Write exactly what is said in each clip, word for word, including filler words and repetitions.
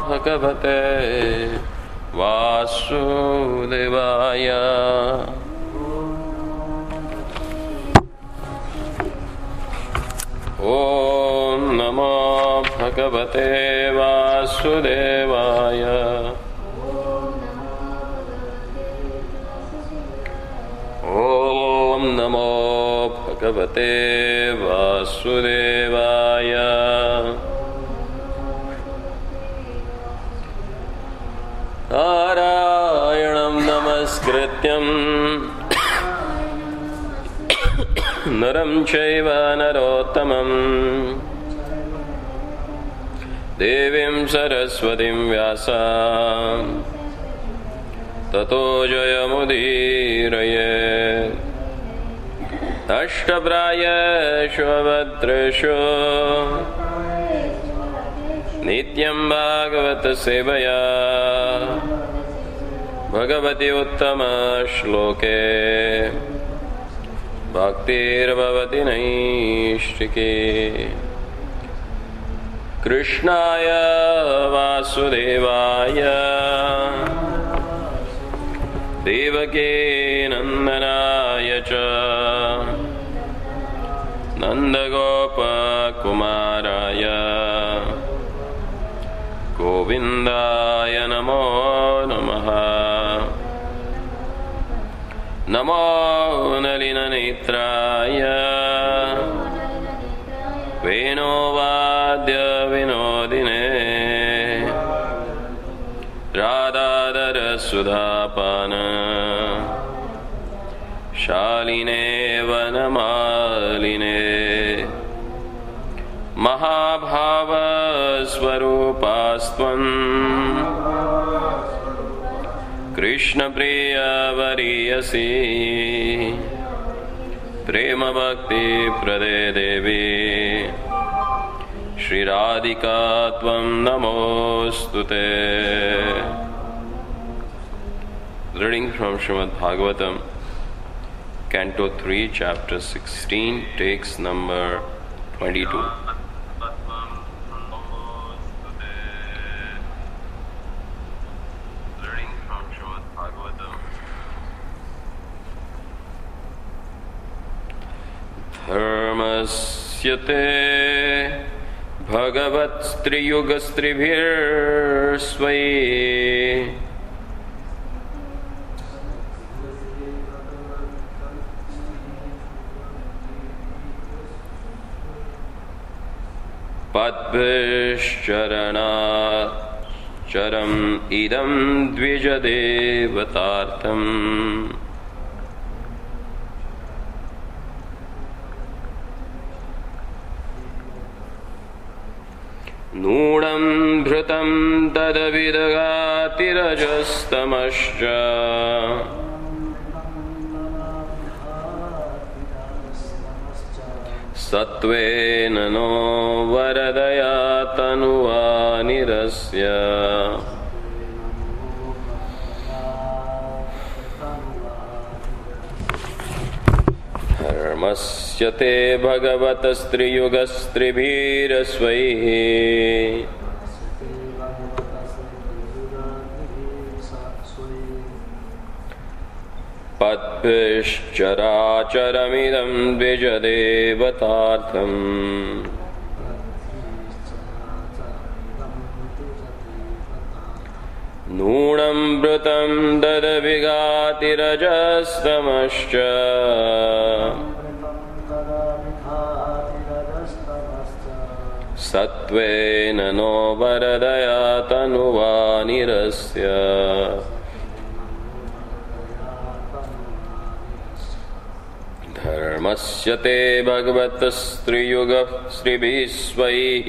भगवते वासुदेवाय। ओम नमो भगवते वासुदेवाय। ओम नमो भगवते वासुदेवाय। नारायणं नमस्कृत्यं नरं चैव नरोत्तमं देवीं सरस्वतीं व्यासं ततो जयमुदीरयेत्। अष्टप्रायेषु भद्रेषु नित्यं भागवत सेवया भगवति उत्तम श्लोके भक्तिर्भवति नैष्टिकी। कृष्णाय वासुदेवाय देवकी नंदनाय च नंदगोपकुमाराय गोविंदाय नमो नमः। नमो नलिननेत्राय वेणुवाद्य विनोदिने राधाधर सुधापान शालिने वनमालिने महाभाव स्वरूपास्त्वं कृष्ण प्रिय वरीयसी प्रेम भक्ति प्रदे देवी श्री राधिका त्वं नमोस्तुते। Reading from Srimad Bhagavatam, Canto three, Chapter sixteen, takes number twenty-two. धर्मस्यते भगवत्स्त्रियुगस्त्रिभिर्स्वै पद्भिश्चरणाचरम् इदं द्विजदेवतार्थम् नूनं भृतं तदविदगातिरजस्तमश्च सत्त्वेन नो वरदया तनुवा निरस्य। धर्मस्य ते भगवतस्त्रियुगस्त्रिभिरस्वैः पद्भिश्चराचरमिदं द्विजदेवतार्थम् नूनं भृतं ददविगातिरजस्तमश्च सत्त्वेन नो वरदया तनुवा निरस्य। धर्मस्य ते भगवतस्त्रियुगस्त्रिभिस्वैः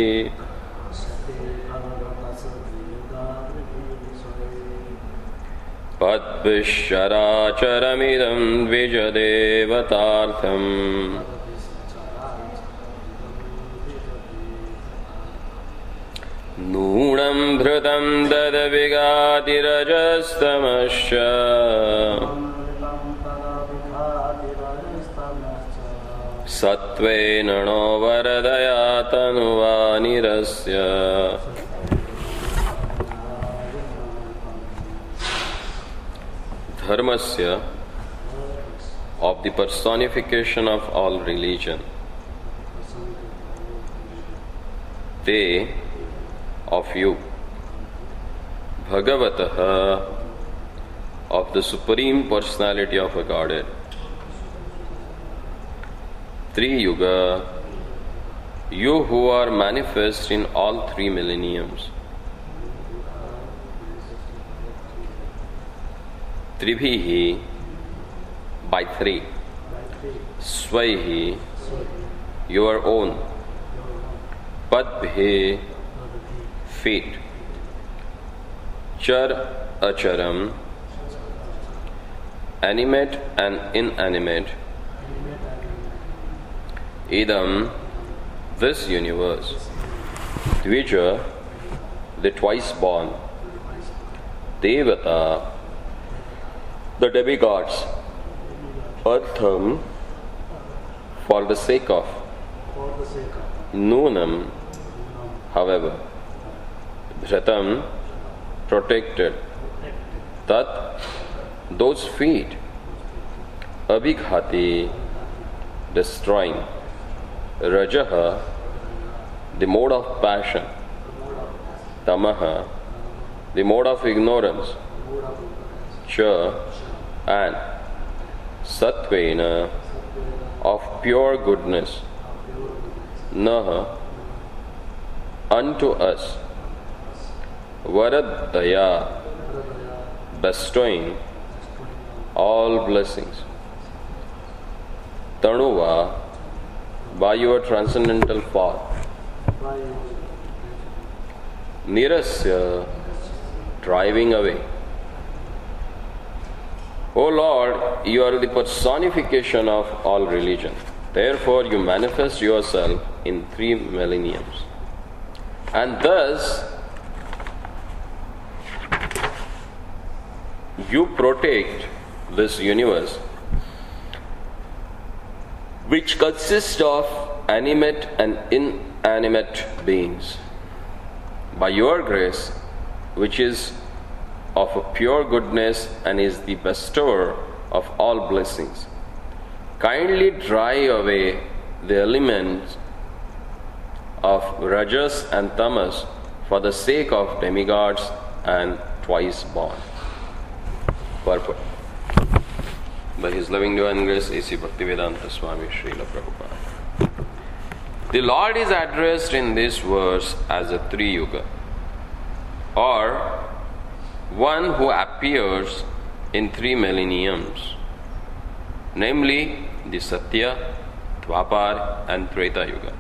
पद्भिश्चराचरमिदं द्विजदेवतार्थम् नूनं भृतं ददविगातिरजस्तमश्च सत्त्वेन नो वरदया तनुवा निरस्य। dharmasya, of the personification of all religion, te, of you, bhagavatah, of the Supreme Personality of a Godhead, Tri-yuga, you who are manifest in all three millenniums, Tribhihi, by three, Svaihi, your own, Padbhi, feet, Char acharam, animate and inanimate, idam, this universe, Dvija, the twice born, Devata, the demigods, Artham, for the sake of, Nunam, however, Dhratam, protected, Tat, those feet, Abhighati, destroying, Rajaha, the mode of passion, Tamaha, the mode of ignorance, Cha, and Satvena, of pure goodness, Naha, unto us, Varadaya, bestowing all blessings, Tanuva, by your transcendental path, Nirasya, driving away. O Lord, you are the personification of all religion. Therefore, you manifest yourself in three millenniums. And thus, you protect this universe, which consists of animate and inanimate beings. By your grace, which is of a pure goodness and is the bestower of all blessings, kindly drive away the elements of Rajas and Tamas for the sake of demigods and twice born. Purport. By His loving divine grace, A C Bhaktivedanta Swami Srila Prabhupada. The Lord is addressed in this verse as a Tri-yuga, or one who appears in three millenniums, namely the Satya, Dwapar and Treta Yuga.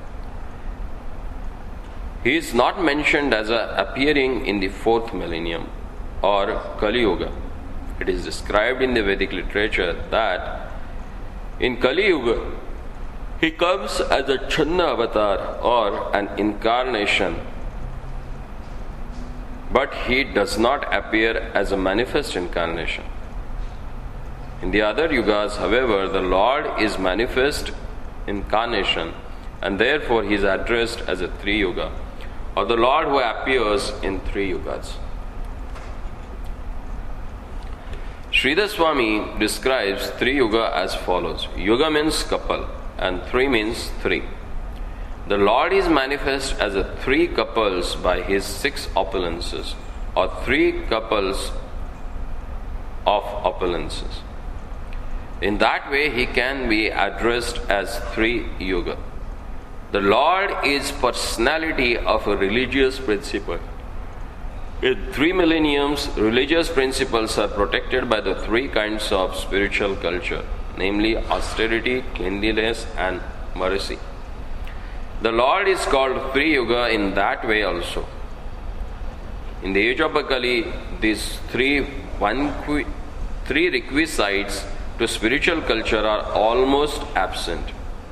He is not mentioned as a appearing in the fourth millennium or Kali Yuga. It is described in the Vedic literature that in Kali Yuga he comes as a Channa avatar or an incarnation, but he does not appear as a manifest incarnation. In the other yugas, however, the Lord is manifest incarnation, and therefore he is addressed as a Tri-yuga, or the Lord who appears in three yugas. Sridhar Swami describes Tri-yuga as follows. Yuga means couple and three means three. The Lord is manifest as a three couples by His six opulences, or three couples of opulences. In that way, He can be addressed as three yuga. The Lord is personality of a religious principle. In three millenniums, religious principles are protected by the three kinds of spiritual culture, namely austerity, cleanliness, and mercy. The Lord is called Tri-yuga in that way also. In the age of Kali, these three, one, three requisites to spiritual culture are almost absent.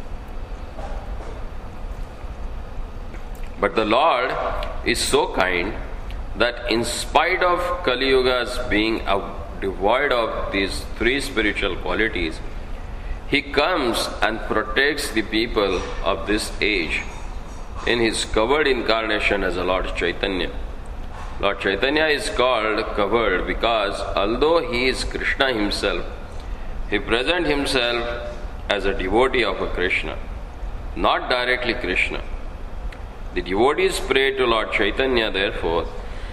But the Lord is so kind that in spite of Kali Yuga's being devoid of these three spiritual qualities, He comes and protects the people of this age in His covered incarnation as a Lord Chaitanya. Lord Chaitanya is called covered because although he is Krishna himself, he presents himself as a devotee of a Krishna, not directly Krishna. The devotees pray to Lord Chaitanya, therefore,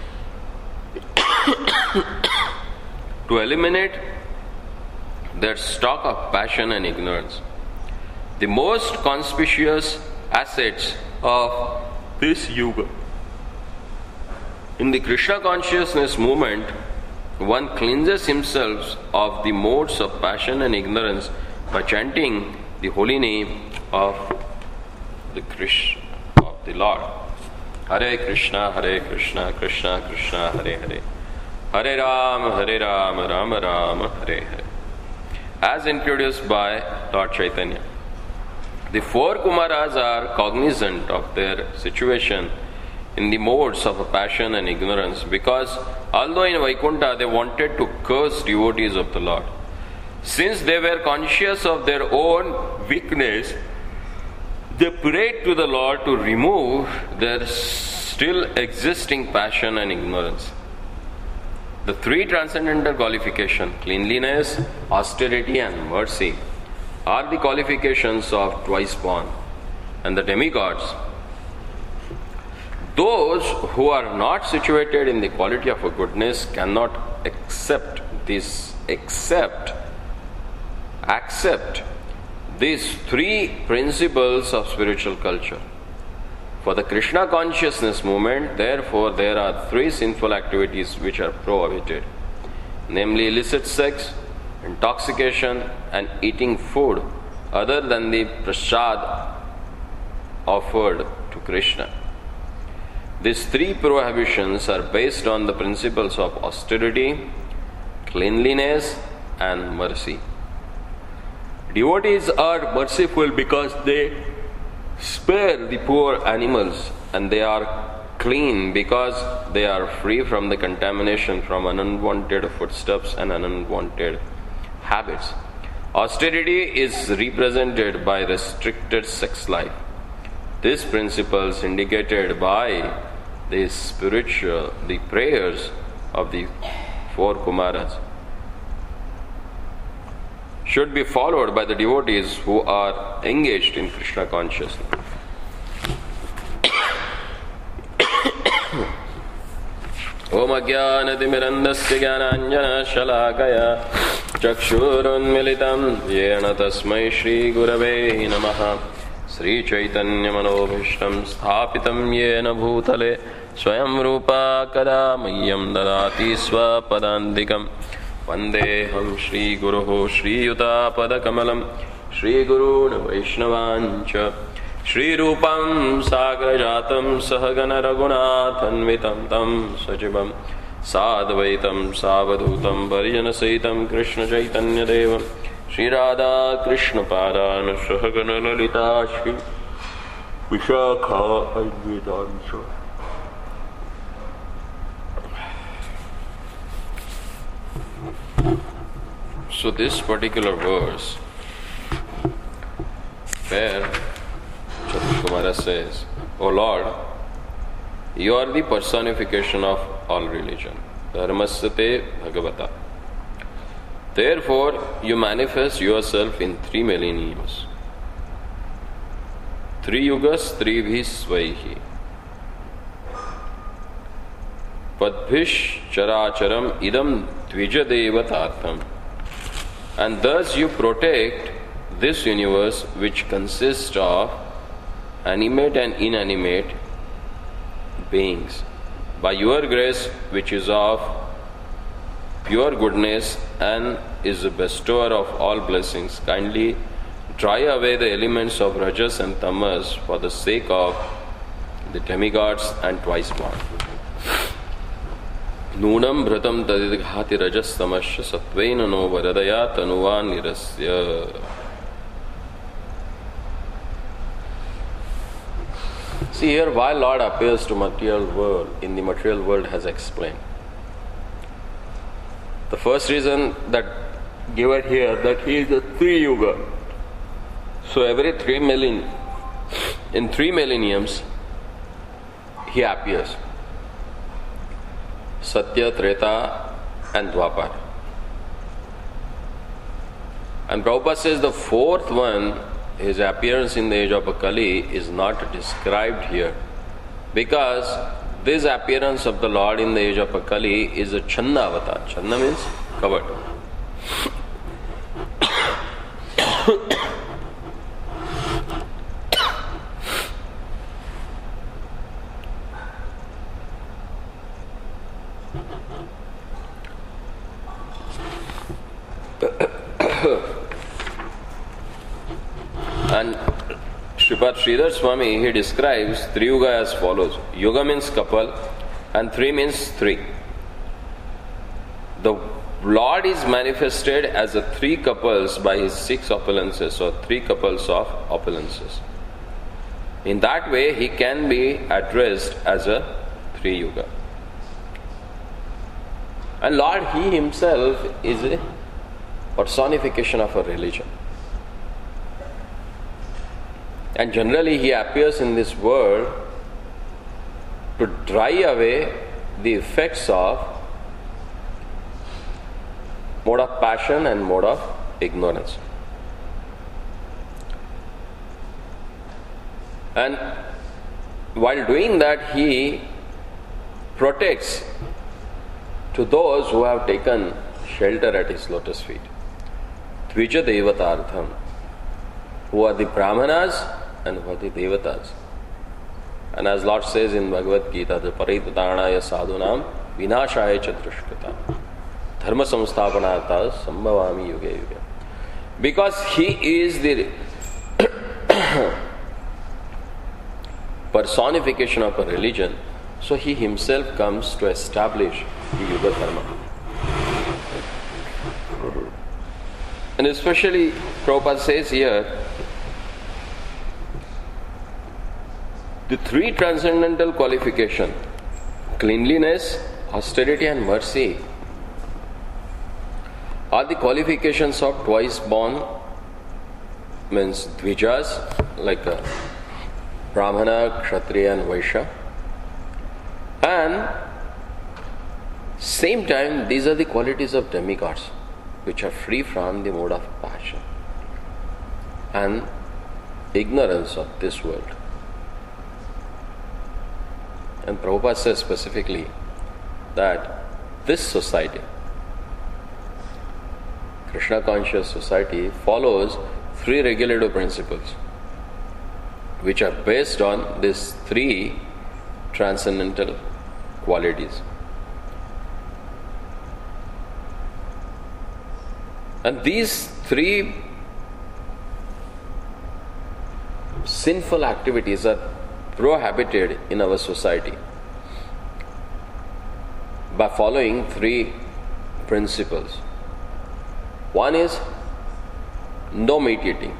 to eliminate their stock of passion and ignorance. The most conspicuous assets of this yuga. In the Krishna consciousness movement, one cleanses himself of the modes of passion and ignorance by chanting the holy name of the Krishna, of the Lord. Hare Krishna, Hare Krishna, Krishna Krishna, Hare Hare. Hare Ram, Hare Ram, Ram Ram, Hare Hare. As introduced by Lord Chaitanya. The four Kumaras are cognizant of their situation in the modes of passion and ignorance because although in Vaikuntha they wanted to curse devotees of the Lord, since they were conscious of their own weakness, they prayed to the Lord to remove their still existing passion and ignorance. The three transcendental qualifications, cleanliness, austerity and mercy, are the qualifications of twice born and the demigods. Those who are not situated in the quality of a goodness cannot accept this, accept, accept these three principles of spiritual culture. For the Krishna consciousness movement, therefore, there are three sinful activities which are prohibited, namely illicit sex, intoxication, and eating food other than the prasad offered to Krishna. These three prohibitions are based on the principles of austerity, cleanliness, and mercy. Devotees are merciful because they spare the poor animals, and they are clean because they are free from the contamination from unwanted footsteps and unwanted habits. Austerity is represented by restricted sex life. These principles indicated by the spiritual, the prayers of the four Kumaras should be followed by the devotees who are engaged in Krishna consciousness. Om Ajnanatirmirandasya Jnananjana Shalakaya Chakshurunmilitam Yena Tasmai Shri Gurave Namaha Sri Chaitanya Manobhishtam Sthapitam Yena Bhutale Swayam Rupa Kada Mayyam Dadati Swapadandikam Vandeham Shri Guruho Shri Yuta Padakamalam Shri Gurun Vaishnavancha Shri Rupam Sagrajatam Sahagana Raghunathanvitam Tam Sajivam Sadvaitam Savadhutam Parijana Saitam Krishna Chaitanya Devam Shri Radha Krishna Padana Sahagana Lalita Shri Vishakha Advidancha. So this particular verse where Chaturkumara says, O Lord, you are the personification of all religion. Dharmasate Bhagavata. Therefore, you manifest yourself in three millenniums. Three yugas, three visvaihi. Padbhish characharam idam dvijadevatartham. And thus you protect this universe which consists of animate and inanimate beings by your grace, which is of pure goodness and is the bestower of all blessings. Kindly dry away the elements of rajas and tamas for the sake of the demigods and twice born. Nunam bhratam tadidghati rajas tamasya satvena no varadaya tanuva nirasya. See here why Lord appears to material world in the material world has explained. The first reason that given here that he is a three yuga. So every three millennium, in three millenniums, he appears. Satya, Treta and Dwapar. And Prabhupada says the fourth one, his appearance in the age of Kali, is not described here, because this appearance of the Lord in the age of Kali is a Channa avatar. Channa means covered. And Sripad Sridhar Swami, he describes Tri Yuga as follows. Yuga means couple and three means three. The Lord is manifested as a three couples by his six opulences, or three couples of opulences. In that way, he can be addressed as a three Yuga. And Lord, he himself is a personification of a religion. And generally he appears in this world to dry away the effects of mode of passion and mode of ignorance. And while doing that, he protects to those who have taken shelter at his lotus feet. Tvija Devatartham, who are the Brahmanas and who are the Devatas. And as Lord says in Bhagavad Gita, the Paritatanaya sadhunam vinashaya cha drushkrita dharma samsthapanartha sambhavami yuge yuge. Because he is the personification of a religion, so he himself comes to establish the Yuga Dharma. And especially Prabhupada says here, the three transcendental qualifications, cleanliness, austerity and mercy, are the qualifications of twice born, means dvijas, like a Brahmana, Kshatriya and Vaishya. And same time, these are the qualities of demigods, which are free from the mode of passion and ignorance of this world. And Prabhupada says specifically that this society, Krishna conscious society, follows three regulative principles, which are based on these three transcendental qualities. And these three sinful activities are prohibited in our society by following three principles. One is no meat eating.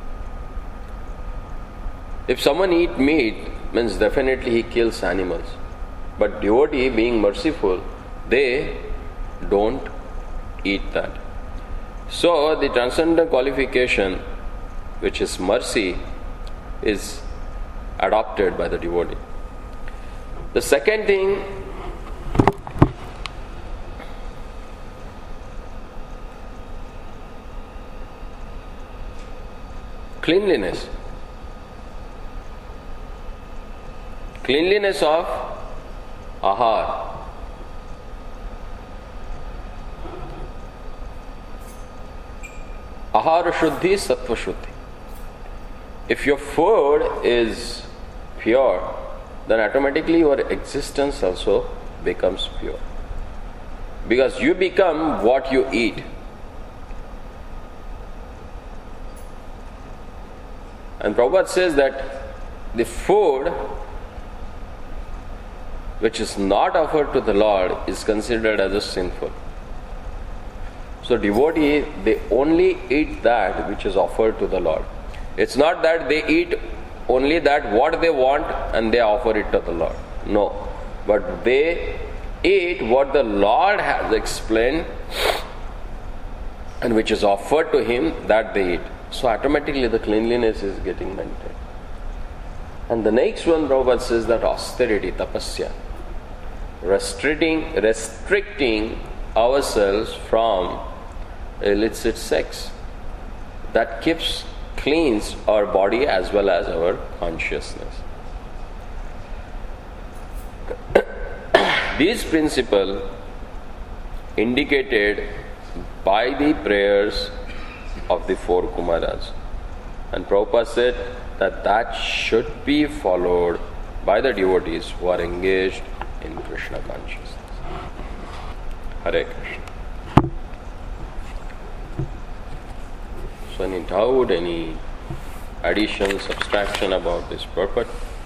If someone eats meat, means definitely he kills animals. But devotee, being merciful, they don't eat that. So the transcendental qualification, which is mercy, is adopted by the devotee. The second thing, cleanliness. Cleanliness of ahar. Ahara shuddhi, sattva shuddhi. If your food is pure, then automatically your existence also becomes pure. Because you become what you eat. And Prabhupada says that the food which is not offered to the Lord is considered as a sinful. So devotee, they only eat that which is offered to the Lord. It's not that they eat only that what they want and they offer it to the Lord. No. But they eat what the Lord has explained and which is offered to him, that they eat. So automatically the cleanliness is getting maintained. And the next one, Prabhupada says that austerity, tapasya. restricting, restricting ourselves from illicit sex. That keeps cleans our body as well as our consciousness. These principles indicated by the prayers of the four Kumaras. And Prabhupada said that that should be followed by the devotees who are engaged in Krishna consciousness. Hare Krishna. So any doubt, any addition, subtraction about this purport?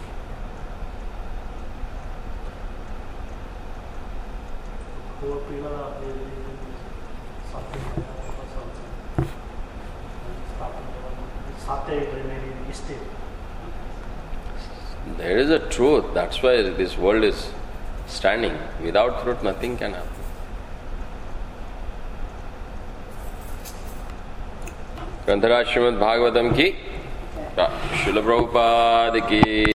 There is a truth. That's why this world is standing. Without truth, nothing can happen. ग्रंथराज श्रीमद् भागवतम की, श्रील प्रभुपाद की।